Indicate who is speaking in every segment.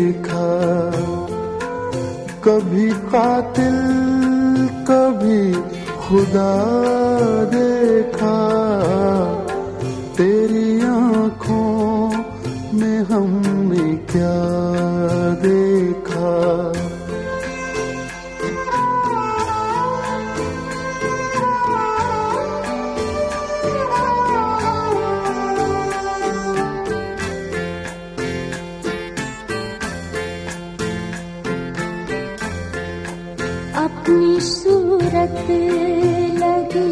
Speaker 1: देखा, कभी कातिल कभी खुदा देखा, तेरी आँखों में हमने क्या देखा।
Speaker 2: अपनी सूरत लगी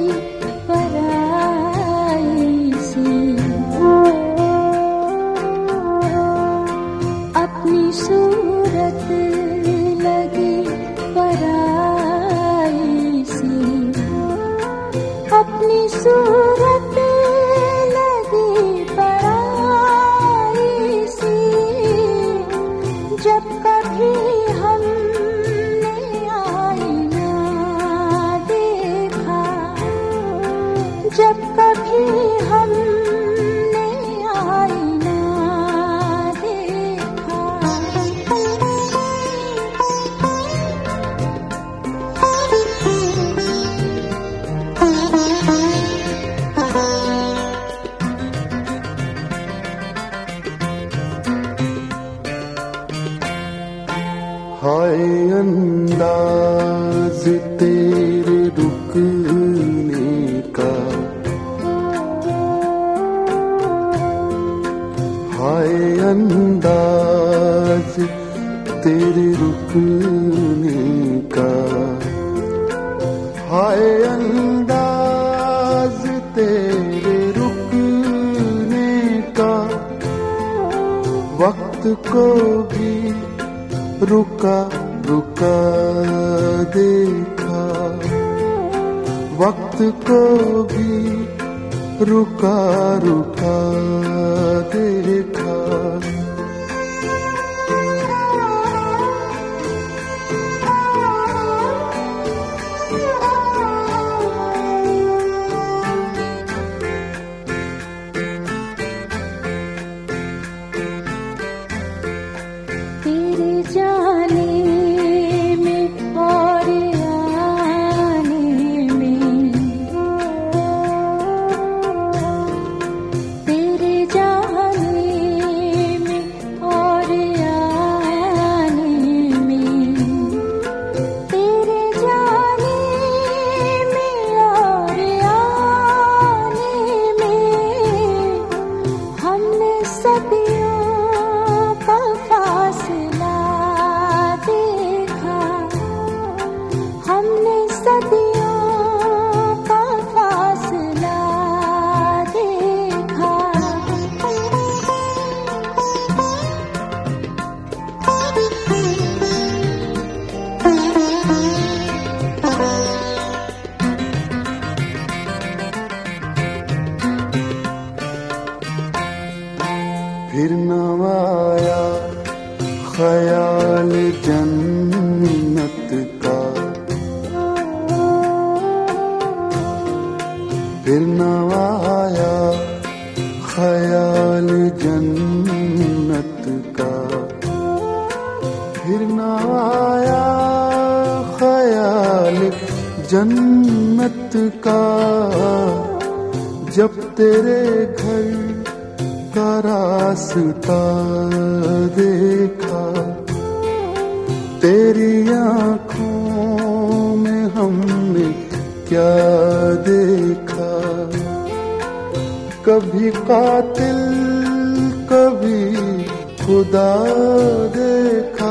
Speaker 2: पराई सी, अपनी सूरत लगी पराई सी, अपनी सूरत लगी पराई सी। जब कभी जब कभी हमने आईना देखा,
Speaker 1: हाय अंदाज तेरे रुकने का, हाय अंदाज तेरे रुकने का, हाय अंदाज तेरे रुकने का। वक्त को भी रुका रुका देखा, वक्त को भी रुका रुका देखा।
Speaker 2: तेरे जाने में और आने में, तेरे जाने में और आने में, तेरे जाने में और आने में, हमने सदियों का फासला देखा, हमने सदियों का फासला देखा।
Speaker 1: फिर न आया ख्याल जन्नत का, फिर न आया ख्याल जन्नत का, फिर न आया ख्याल जन्नत का। जब तेरे घर का रास्ता देखा, तेरी आँखों में हमने क्या देखा। कभी कातिल कभी खुदा देखा,